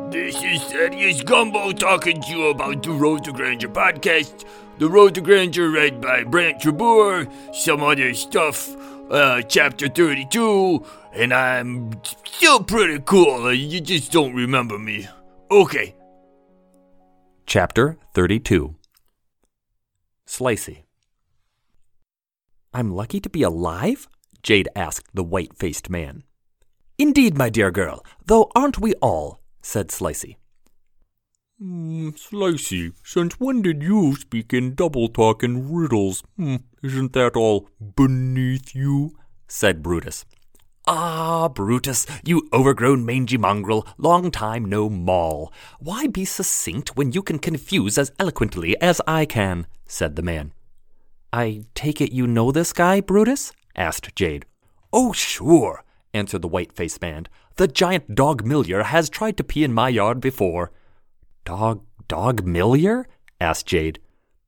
This is Thaddeus Gumbo talking to you about the Road to Grandeur podcast. The Road to Grandeur read by Brant Trebour, some other stuff, chapter 32, and I'm still pretty cool, you just don't remember me. Okay. Chapter 32. Slicey. "I'm lucky to be alive?" Jade asked the white-faced man. "Indeed, my dear girl, though aren't we all?" said Slicey. Slicey, since when did you speak in double talk and riddles? Isn't that all beneath you? Said Brutus. "Ah, Brutus, you overgrown mangy mongrel, long time no maul. Why be succinct when you can confuse as eloquently as I can?" said the man. "I take it you know this guy, Brutus?" asked Jade. "Oh, sure," answered the white-faced man. "The giant Dog Millier has tried to pee in my yard before." Dog Millier?" asked Jade.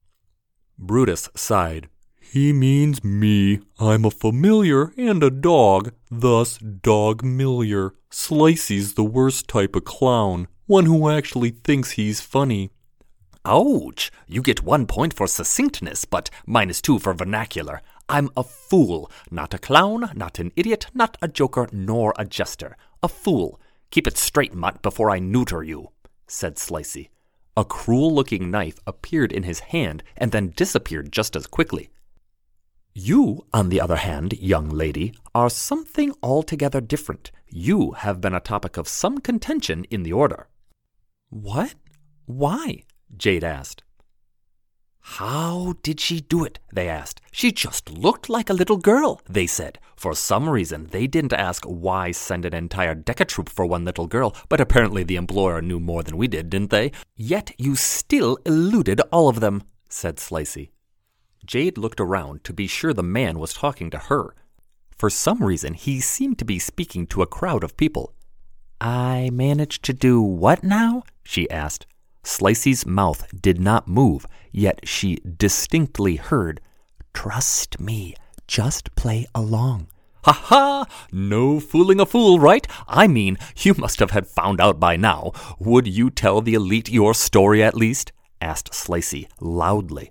Brutus sighed. "He means me. I'm a familiar and a dog, thus Dog Millier. Slicey's the worst type of clown, one who actually thinks he's funny." "Ouch! You get 1 point for succinctness, but -2 for vernacular. I'm a fool, not a clown, not an idiot, not a joker, nor a jester. A fool. Keep it straight, mutt, before I neuter you," said Slicey. A cruel-looking knife appeared in his hand and then disappeared just as quickly. "You, on the other hand, young lady, are something altogether different. You have been a topic of some contention in the order." "What? Why?" Jade asked. "How did she do it?" they asked. "She just looked like a little girl," they said. For some reason, they didn't ask why send an entire decatroop for one little girl, but apparently the employer knew more than we did, didn't they? "Yet you still eluded all of them," said Slicey. Jade looked around to be sure the man was talking to her. For some reason, he seemed to be speaking to a crowd of people. "I managed to do what now?" she asked. Slicey's mouth did not move, yet she distinctly heard, "Trust me, just play along." "Ha-ha! No fooling a fool, right? I mean, you must have had found out by now. Would you tell the elite your story at least?" asked Slicey loudly.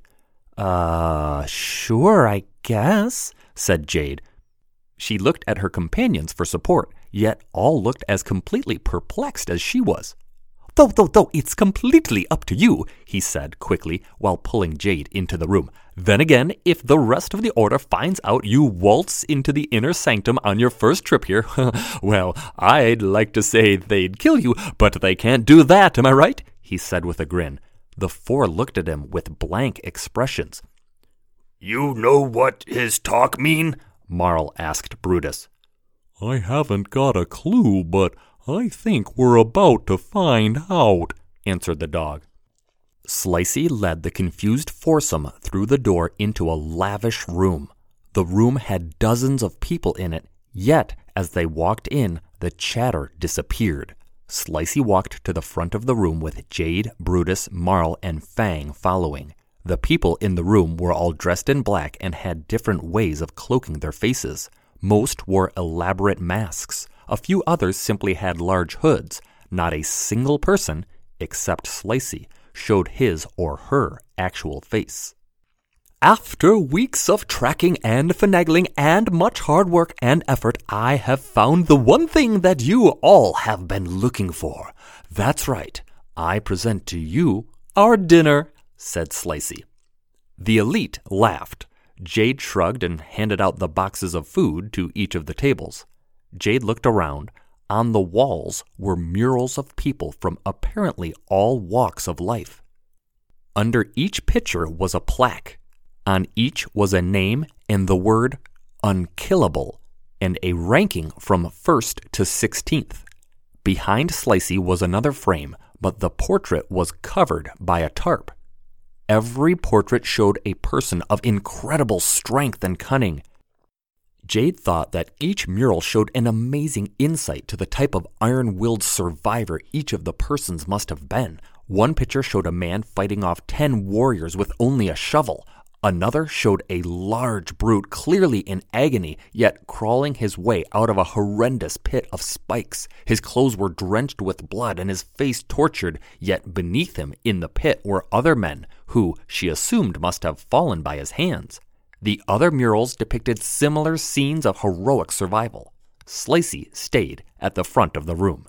Sure, I guess," said Jade. She looked at her companions for support, yet all looked as completely perplexed as she was. Though, it's completely up to you," he said quickly while pulling Jade into the room. "Then again, if the rest of the order finds out you waltz into the inner sanctum on your first trip here, well, I'd like to say they'd kill you, but they can't do that, am I right?" he said with a grin. The four looked at him with blank expressions. You know what his talk mean? Marl asked Brutus. "I haven't got a clue, but I think we're about to find out," answered the dog. Slicey led the confused foursome through the door into a lavish room. The room had dozens of people in it, yet as they walked in, the chatter disappeared. Slicey walked to the front of the room with Jade, Brutus, Marl, and Fang following. The people in the room were all dressed in black and had different ways of cloaking their faces. Most wore elaborate masks. A few others simply had large hoods. Not a single person, except Slicey, showed his or her actual face. "After weeks of tracking and finagling and much hard work and effort, I have found the one thing that you all have been looking for. That's right. I present to you our dinner," said Slicey. The elite laughed. Jade shrugged and handed out the boxes of food to each of the tables. Jade looked around. On the walls were murals of people from apparently all walks of life. Under each picture was a plaque. On each was a name and the word unkillable, and a ranking from 1st to 16th. Behind Slicey was another frame, but the portrait was covered by a tarp. Every portrait showed a person of incredible strength and cunning. Jade thought that each mural showed an amazing insight to the type of iron-willed survivor each of the persons must have been. One picture showed a man fighting off 10 warriors with only a shovel. Another showed a large brute clearly in agony, yet crawling his way out of a horrendous pit of spikes. His clothes were drenched with blood and his face tortured, yet beneath him in the pit were other men who, she assumed, must have fallen by his hands. The other murals depicted similar scenes of heroic survival. Slicey stayed at the front of the room.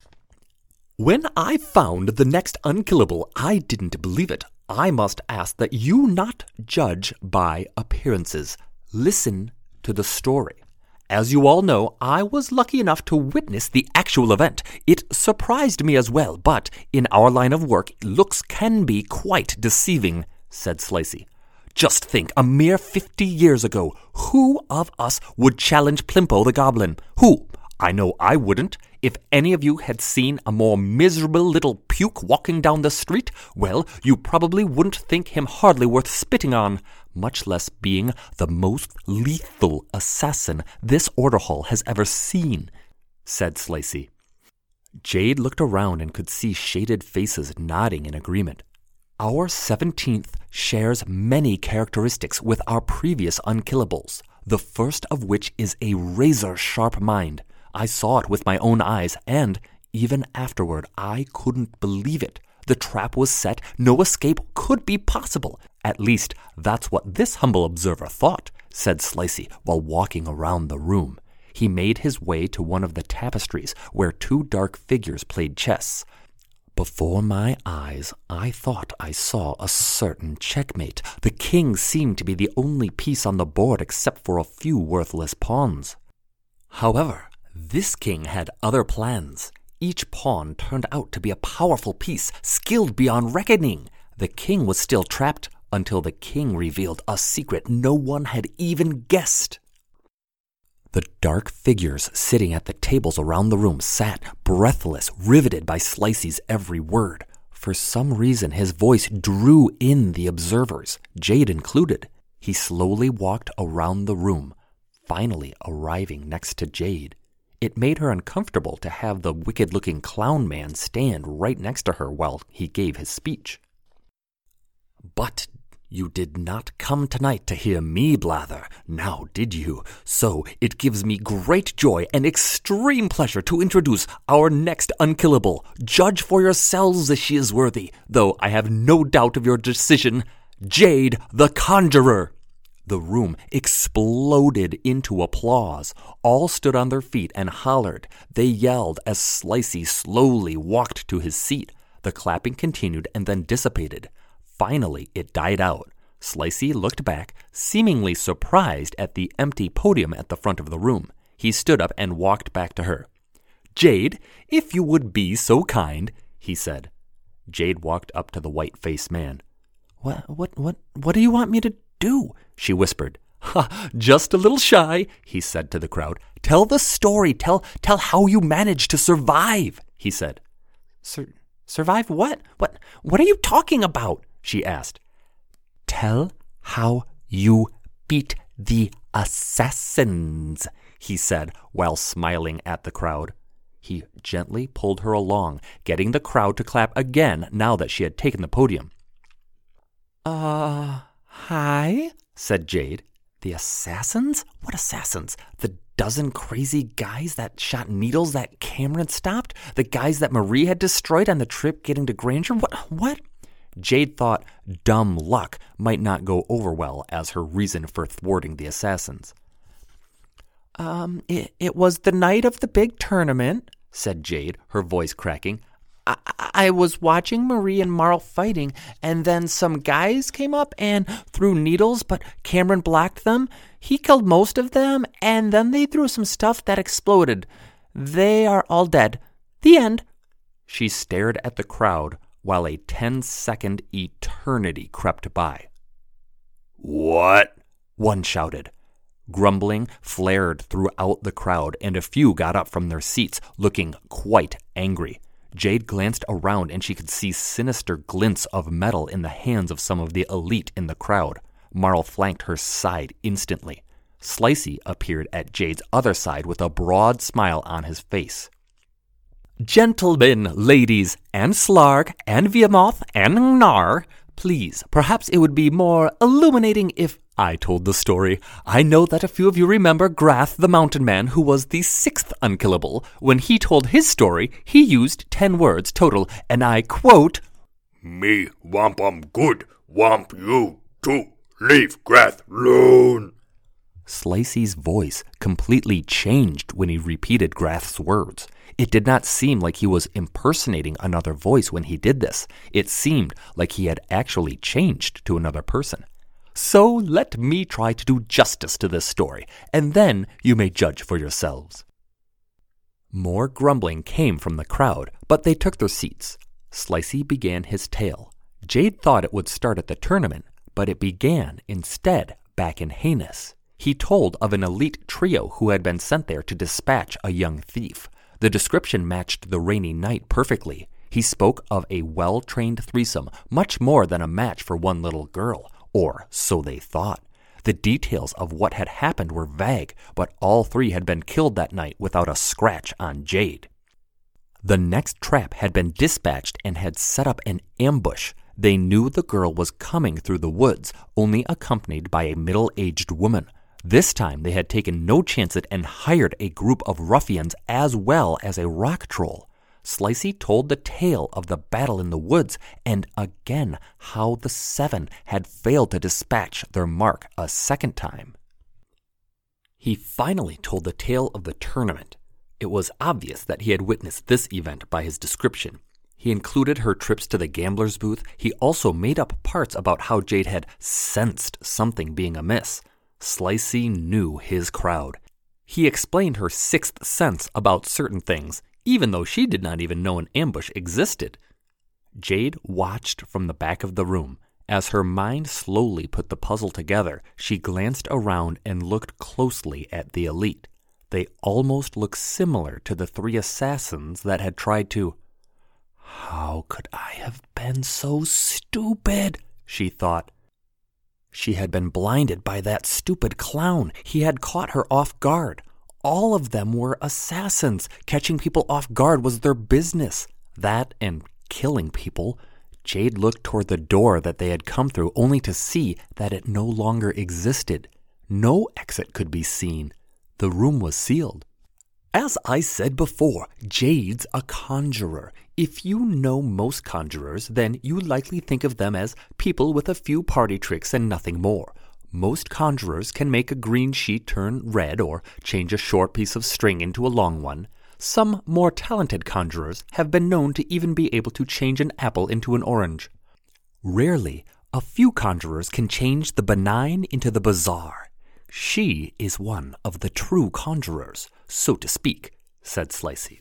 When I found the next unkillable, I didn't believe it. I must ask that you not judge by appearances. Listen to the story. As you all know, I was lucky enough to witness the actual event. It surprised me as well, but in our line of work, looks can be quite deceiving, said Slicey. Just think, a mere 50 years ago, who of us would challenge Plimpo the Goblin? Who? I know I wouldn't. If any of you had seen a more miserable little puke walking down the street, well, you probably wouldn't think him hardly worth spitting on, much less being the most lethal assassin this order hall has ever seen, said Slicey. Jade looked around and could see shaded faces nodding in agreement. Our 17th shares many characteristics with our previous unkillables, the first of which is a razor-sharp mind. I saw it with my own eyes, and, even afterward, I couldn't believe it. The trap was set, no escape could be possible. At least, that's what this humble observer thought, said Slicey while walking around the room. He made his way to one of the tapestries where two dark figures played chess. Before my eyes, I thought I saw a certain checkmate. The king seemed to be the only piece on the board except for a few worthless pawns. However, this king had other plans. Each pawn turned out to be a powerful piece, skilled beyond reckoning. The king was still trapped until the king revealed a secret no one had even guessed. The dark figures sitting at the tables around the room sat, breathless, riveted by Slicey's every word. For some reason, his voice drew in the observers, Jade included. He slowly walked around the room, finally arriving next to Jade. It made her uncomfortable to have the wicked-looking clown man stand right next to her while he gave his speech. But you did not come tonight to hear me blather, now did you? So it gives me great joy and extreme pleasure to introduce our next unkillable. Judge for yourselves if she is worthy, though I have no doubt of your decision, Jade the Conjurer. The room exploded into applause. All stood on their feet and hollered. They yelled as Slicey slowly walked to his seat. The clapping continued and then dissipated. Finally, it died out. Slicey looked back, seemingly surprised at the empty podium at the front of the room. He stood up and walked back to her. "Jade, if you would be so kind," he said. Jade walked up to the white-faced man. What do you want me to do?" she whispered. "Ha, just a little shy," he said to the crowd. "Tell the story. Tell how you managed to survive," he said. Survive what? What are you talking about?" she asked. "Tell how you beat the assassins," he said while smiling at the crowd. He gently pulled her along, getting the crowd to clap again now that she had taken the podium. Hi," said Jade. "The assassins? What assassins? The dozen crazy guys that shot needles that Cameron stopped? The guys that Marie had destroyed on the trip getting to Granger? What? Jade thought dumb luck might not go over well as her reason for thwarting the assassins. It was the night of the big tournament," said Jade, her voice cracking. I was watching Marie and Marl fighting, and then some guys came up and threw needles, but Cameron blocked them. He killed most of them, and then they threw some stuff that exploded. They are all dead. The end." She stared at the crowd while a 10-second eternity crept by. "What?" one shouted. Grumbling flared throughout the crowd, and a few got up from their seats, looking quite angry. Jade glanced around and she could see sinister glints of metal in the hands of some of the elite in the crowd. Marl flanked her side instantly. Slicey appeared at Jade's other side with a broad smile on his face. "Gentlemen, ladies, and Slarg, and Viamoth, and Gnar, Please, perhaps it would be more illuminating if I told the story. I know that a few of you remember Grath the Mountain Man, who was the 6th unkillable. When he told his story, he used 10 words total, and I quote, "Me wamp good, wamp you too. Leave Grath alone." Slicey's voice completely changed when he repeated Grath's words. It did not seem like he was impersonating another voice when he did this. It seemed like he had actually changed to another person. So let me try to do justice to this story, and then you may judge for yourselves. More grumbling came from the crowd, but they took their seats. Slicey began his tale. Jade thought it would start at the tournament, but it began instead back in Haines. He told of an elite trio who had been sent there to dispatch a young thief. The description matched the rainy night perfectly. He spoke of a well-trained threesome, much more than a match for one little girl. Or so they thought. The details of what had happened were vague, but all 3 had been killed that night without a scratch on Jade. The next trap had been dispatched and had set up an ambush. They knew the girl was coming through the woods, only accompanied by a middle-aged woman. This time they had taken no chances and hired a group of ruffians as well as a rock troll. Slicey told the tale of the battle in the woods, and again how the 7 had failed to dispatch their mark a second time. He finally told the tale of the tournament. It was obvious that he had witnessed this event by his description. He included her trips to the gambler's booth. He also made up parts about how Jade had sensed something being amiss. Slicey knew his crowd. He explained her 6th sense about certain things, even though she did not even know an ambush existed. Jade watched from the back of the room. As her mind slowly put the puzzle together, she glanced around and looked closely at the elite. They almost looked similar to the 3 assassins that had tried to... How could I have been so stupid? She thought. She had been blinded by that stupid clown. He had caught her off guard. All of them were assassins. Catching people off guard was their business. That and killing people. Jade looked toward the door that they had come through, only to see that it no longer existed. No exit could be seen. The room was sealed. As I said before, Jade's a conjurer. If you know most conjurers, then you likely think of them as people with a few party tricks and nothing more. Most conjurers can make a green sheet turn red or change a short piece of string into a long one. Some more talented conjurers have been known to even be able to change an apple into an orange. Rarely, a few conjurers can change the benign into the bizarre. She is one of the true conjurers, so to speak, said Slicey.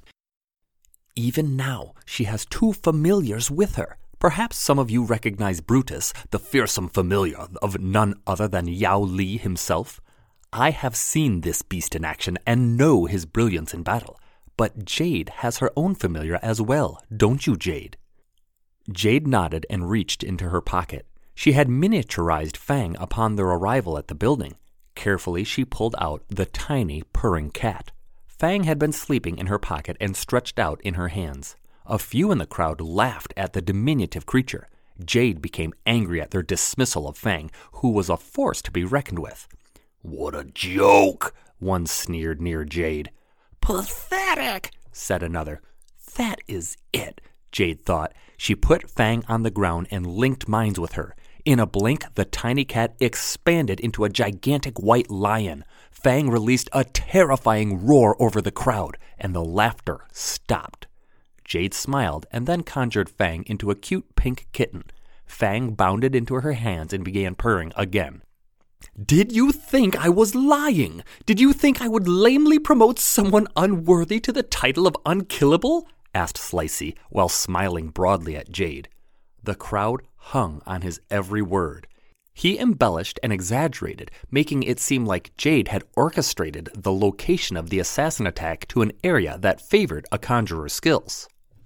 Even now, she has 2 familiars with her. Perhaps some of you recognize Brutus, the fearsome familiar of none other than Yao Li himself. I have seen this beast in action and know his brilliance in battle. But Jade has her own familiar as well, don't you, Jade? Jade nodded and reached into her pocket. She had miniaturized Fang upon their arrival at the building. Carefully, she pulled out the tiny, purring cat. Fang had been sleeping in her pocket and stretched out in her hands. A few in the crowd laughed at the diminutive creature. Jade became angry at their dismissal of Fang, who was a force to be reckoned with. "What a joke," one sneered near Jade. "Pathetic," said another. That is it, Jade thought. She put Fang on the ground and linked minds with her. In a blink, the tiny cat expanded into a gigantic white lion. Fang released a terrifying roar over the crowd, and the laughter stopped. Jade smiled and then conjured Fang into a cute pink kitten. Fang bounded into her hands and began purring again. Did you think I was lying? Did you think I would lamely promote someone unworthy to the title of unkillable? Asked Slicey, while smiling broadly at Jade. The crowd hung on his every word. He embellished and exaggerated, making it seem like Jade had orchestrated the location of the assassin attack to an area that favored a conjurer's skills.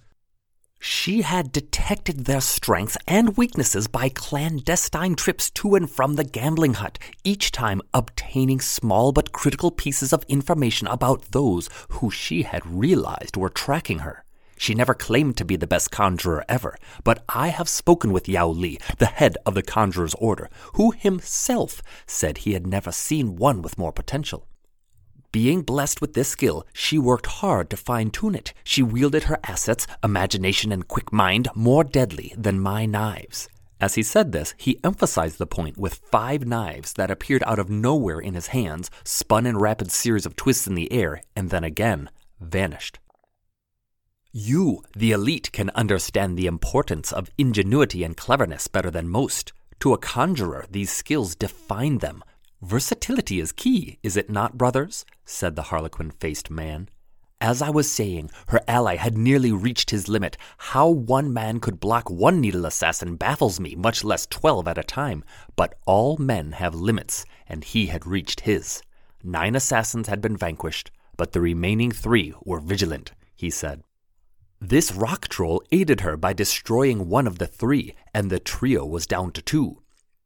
She had detected their strengths and weaknesses by clandestine trips to and from the gambling hut, each time obtaining small but critical pieces of information about those who she had realized were tracking her. She never claimed to be the best conjurer ever, but I have spoken with Yao Li, the head of the Conjurer's Order, who himself said he had never seen one with more potential. Being blessed with this skill, she worked hard to fine-tune it. She wielded her assets, imagination and quick mind, more deadly than my knives. As he said this, he emphasized the point with 5 knives that appeared out of nowhere in his hands, spun in rapid series of twists in the air, and then again vanished. You, the elite, can understand the importance of ingenuity and cleverness better than most. To a conjurer, these skills define them. Versatility is key, is it not, brothers? Said the harlequin-faced man. As I was saying, her ally had nearly reached his limit. How one man could block one needle assassin baffles me, much less 12 at a time. But all men have limits, and he had reached his. 9 assassins had been vanquished, but the remaining 3 were vigilant, he said. This rock troll aided her by destroying one of the 3, and the trio was down to 2.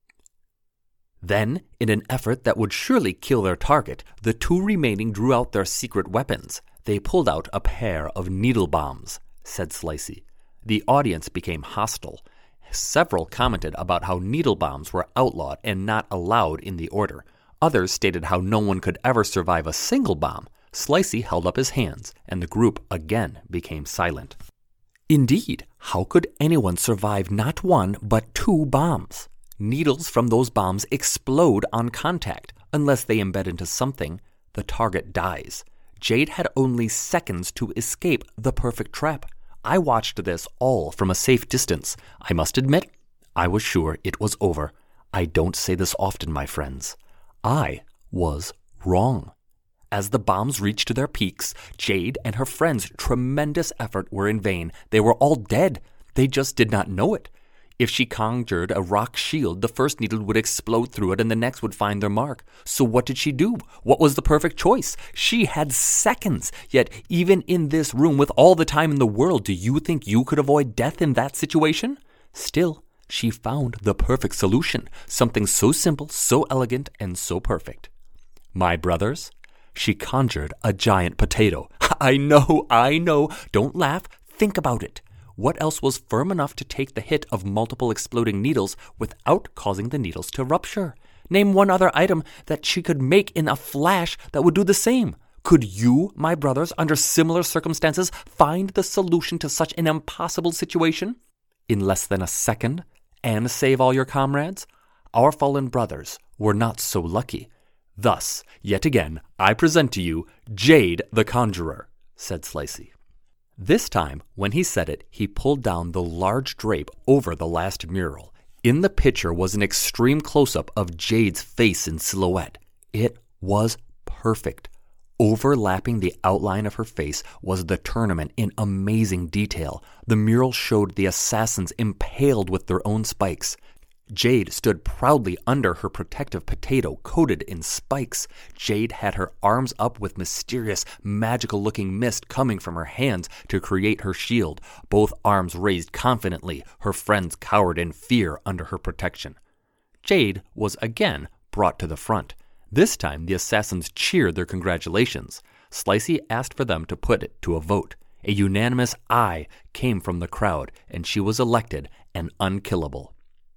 Then, in an effort that would surely kill their target, the 2 remaining drew out their secret weapons. They pulled out a pair of needle bombs, said Slicey. The audience became hostile. Several commented about how needle bombs were outlawed and not allowed in the order. Others stated how no one could ever survive a single bomb. Slicey held up his hands, and the group again became silent. Indeed, how could anyone survive not 1 but 2 bombs? Needles from those bombs explode on contact. Unless they embed into something, the target dies. Jade had only seconds to escape the perfect trap. I watched this all from a safe distance. I must admit, I was sure it was over. I don't say this often, my friends. I was wrong. As the bombs reached their peaks, Jade and her friends' tremendous effort were in vain. They were all dead. They just did not know it. If she conjured a rock shield, the first needle would explode through it and the next would find their mark. So what did she do? What was the perfect choice? She had seconds. Yet even in this room with all the time in the world, do you think you could avoid death in that situation? Still, she found the perfect solution. Something so simple, so elegant, and so perfect. My brothers, she conjured a giant potato. I know. Don't laugh. Think about it. What else was firm enough to take the hit of multiple exploding needles without causing the needles to rupture? Name one other item that she could make in a flash that would do the same. Could you, my brothers, under similar circumstances, find the solution to such an impossible situation in less than a second and save all your comrades? Our fallen brothers were not so lucky. Thus, yet again, I present to you Jade the Conjurer, said Slicey. This time, when he said it, he pulled down the large drape over the last mural. In the picture was an extreme close-up of Jade's face in silhouette. It was perfect. Overlapping the outline of her face was the tournament in amazing detail. The mural showed the assassins impaled with their own spikes. Jade stood proudly under her protective potato coated in spikes. Jade had her arms up with mysterious, magical-looking mist coming from her hands to create her shield. Both arms raised confidently. Her friends cowered in fear under her protection. Jade was again brought to the front. This time, the assassins cheered their congratulations. Slicey asked for them to put it to a vote. A unanimous aye came from the crowd, and she was elected an unkillable.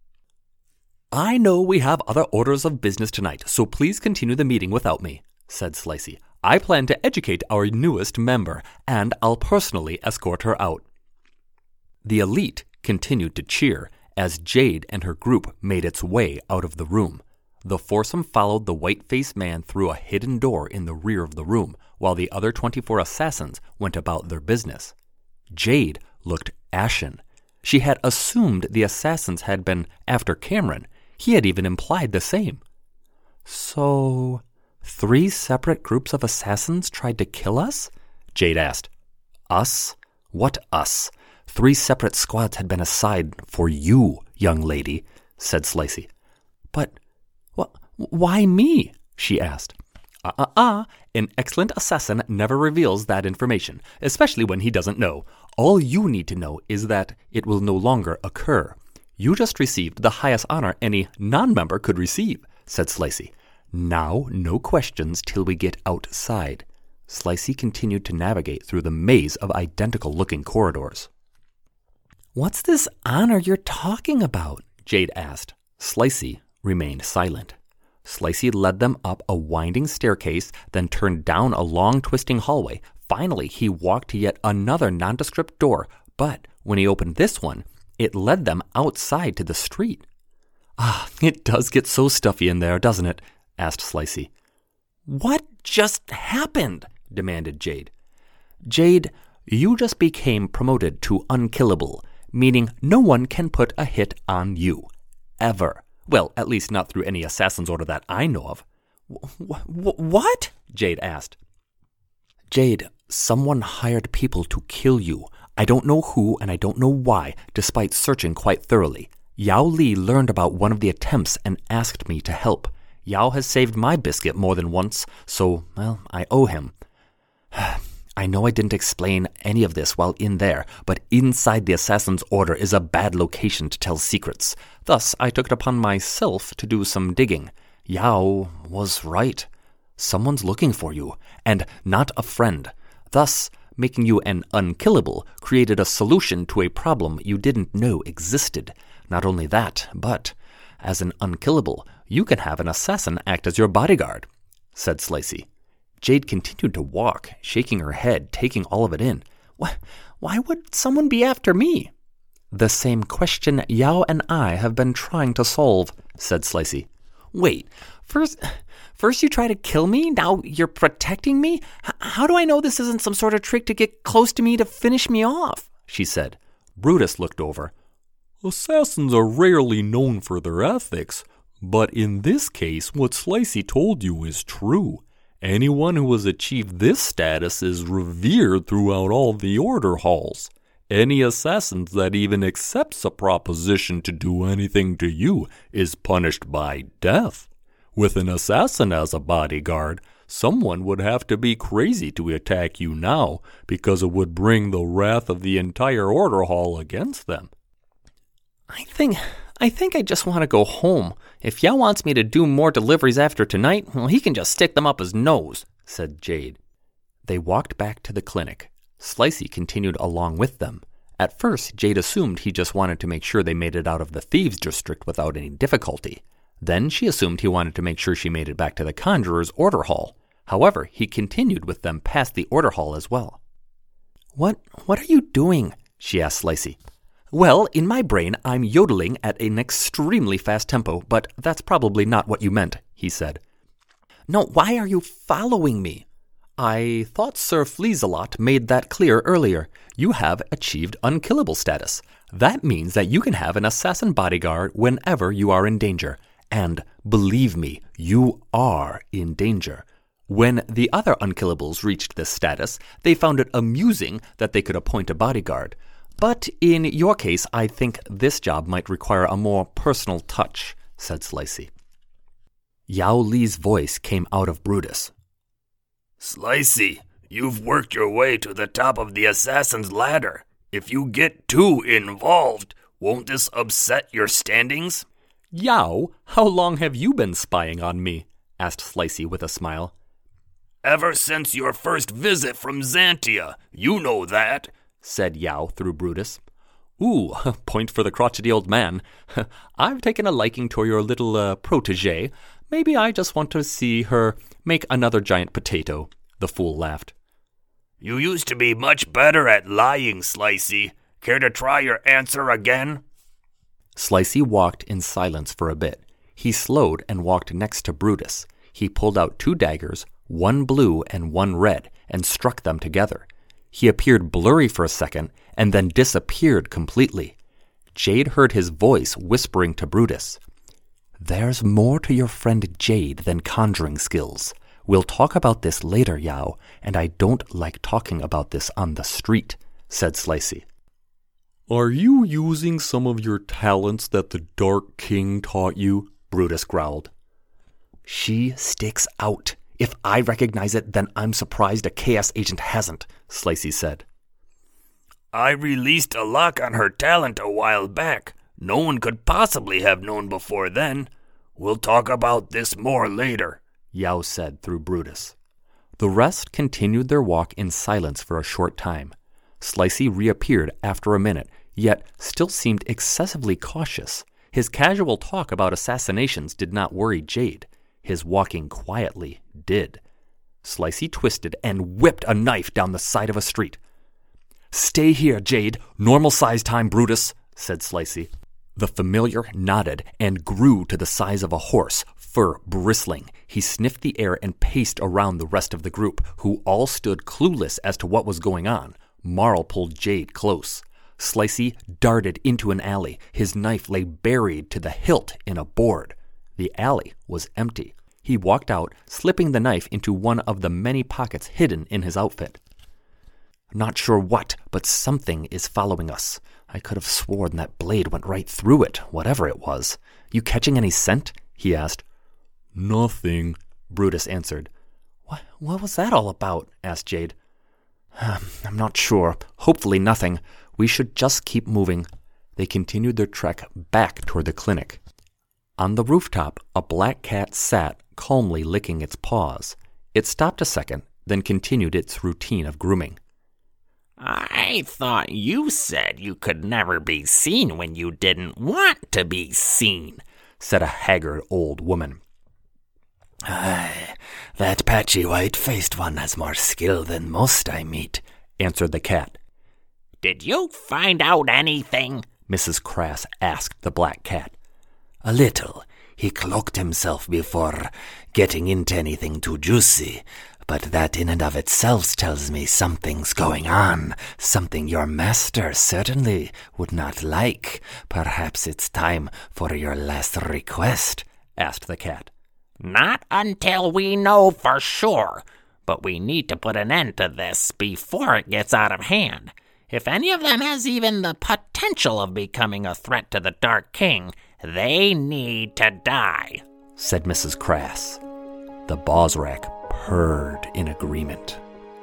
I know we have other orders of business tonight, so please continue the meeting without me, said Slicey. I plan to educate our newest member, and I'll personally escort her out. The elite continued to cheer as Jade and her group made its way out of the room. The foursome followed the white-faced man through a hidden door in the rear of the room, while the other 24 assassins went about their business. Jade looked ashen. She had assumed the assassins had been after Cameron. He had even implied the same. So, 3 separate groups of assassins tried to kill us? Jade asked. Us? What us? 3 separate squads had been assigned for you, young lady, said Slicey. But, why me? She asked. An excellent assassin never reveals that information, especially when he doesn't know. All you need to know is that it will no longer occur. You just received the highest honor any non-member could receive, said Slicey. Now, no questions till we get outside. Slicey continued to navigate through the maze of identical-looking corridors. "What's this honor you're talking about?" Jade asked. Slicey remained silent. Slicey led them up a winding staircase, then turned down a long twisting hallway. Finally, he walked to yet another nondescript door, but when he opened this one, it led them outside to the street. "Ah, it does get so stuffy in there, doesn't it?" asked Slicey. "What just happened?" demanded Jade. "Jade, you just became promoted to unkillable, meaning no one can put a hit on you. Ever. Well, at least not through any assassin's order that I know of." What? Jade asked. "Jade, someone hired people to kill you. I don't know who and I don't know why, despite searching quite thoroughly. Yao Li learned about one of the attempts and asked me to help. Yao has saved my biscuit more than once, so, well, I owe him. I know I didn't explain any of this while in there, but inside the Assassin's Order is a bad location to tell secrets. Thus, I took it upon myself to do some digging. Yao was right. Someone's looking for you, and not a friend. Thus, making you an unkillable created a solution to a problem you didn't know existed. Not only that, but, as an unkillable, you can have an assassin act as your bodyguard," said Slicey. Jade continued to walk, shaking her head, taking all of it in. Why would someone be after me?" "The same question Yao and I have been trying to solve," said Slicey. "Wait, first you try to kill me, now you're protecting me? How do I know this isn't some sort of trick to get close to me to finish me off?" she said. Brutus looked over. "Assassins are rarely known for their ethics, but in this case, what Slicey told you is true. Anyone who has achieved this status is revered throughout all the order halls. Any assassin that even accepts a proposition to do anything to you is punished by death. With an assassin as a bodyguard, someone would have to be crazy to attack you now, because it would bring the wrath of the entire order hall against them." I think I just want to go home. If Yao wants me to do more deliveries after tonight, well, he can just stick them up his nose," said Jade. They walked back to the clinic. Slicey continued along with them. At first, Jade assumed he just wanted to make sure they made it out of the Thieves' District without any difficulty. Then she assumed he wanted to make sure she made it back to the Conjurer's Order Hall. However, he continued with them past the Order Hall as well. What are you doing?" she asked Slicey. "Well, in my brain, I'm yodeling at an extremely fast tempo, but that's probably not what you meant," he said. "No, why are you following me?" "I thought Sir Fleasalot made that clear earlier. You have achieved unkillable status. That means that you can have an assassin bodyguard whenever you are in danger. And believe me, you are in danger. When the other unkillables reached this status, they found it amusing that they could appoint a bodyguard. But in your case, I think this job might require a more personal touch," said Slicey. Yao Li's voice came out of Brutus. "Slicey, you've worked your way to the top of the assassin's ladder. If you get too involved, won't this upset your standings?" "Yao, how long have you been spying on me?" asked Slicey with a smile. "Ever since your first visit from Xantia, you know that," said Yao through Brutus. "Ooh, point for the crotchety old man. I've taken a liking to your little protégé. Maybe I just want to see her make another giant potato," the fool laughed. "You used to be much better at lying, Slicey. Care to try your answer again?" Slicey walked in silence for a bit. He slowed and walked next to Brutus. He pulled out 2 daggers, one blue and one red, and struck them together. He appeared blurry for a second and then disappeared completely. Jade heard his voice whispering to Brutus. "There's more to your friend Jade than conjuring skills. We'll talk about this later, Yao, and I don't like talking about this on the street," said Slicey. "Are you using some of your talents that the Dark King taught you?" Brutus growled. "She sticks out. If I recognize it, then I'm surprised a Chaos Agent hasn't," Slicey said. "I released a lock on her talent a while back. No one could possibly have known before then. We'll talk about this more later," Yao said through Brutus. The rest continued their walk in silence for a short time. Slicey reappeared after a minute, yet still seemed excessively cautious. His casual talk about assassinations did not worry Jade. His walking quietly did. Slicey twisted and whipped a knife down the side of a street. "Stay here, Jade. Normal size time, Brutus," said Slicey. The familiar nodded and grew to the size of a horse, fur bristling. He sniffed the air and paced around the rest of the group, who all stood clueless as to what was going on. Marl pulled Jade close. Slicey darted into an alley. His knife lay buried to the hilt in a board. The alley was empty. He walked out, slipping the knife into one of the many pockets hidden in his outfit. "Not sure what, but something is following us. I could have sworn that blade went right through it, whatever it was. You catching any scent?" he asked. "Nothing," Brutus answered. What was that all about?" asked Jade. "I'm not sure. Hopefully nothing. We should just keep moving." They continued their trek back toward the clinic. On the rooftop, a black cat sat, calmly licking its paws. It stopped a second, then continued its routine of grooming. I thought you said you could never be seen when you didn't want to be seen, said a haggard old woman. That patchy white-faced one has more skill than most I meet, answered the cat. Did you find out anything? Mrs. Crass asked the black cat. A little. He cloaked himself before getting into anything too juicy, but that in and of itself tells me something's going on, something your master certainly would not like. Perhaps it's time for your last request, asked the cat. Not until we know for sure, but we need to put an end to this before it gets out of hand. If any of them has even the potential of becoming a threat to the Dark King, they need to die, said Mrs. Crass. The Bosrak purred in agreement.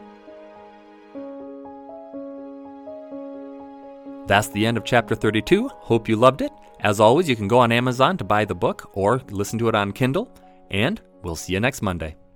That's the end of Chapter 32. Hope you loved it. As always, you can go on Amazon to buy the book or listen to it on Kindle, and we'll see you next Monday.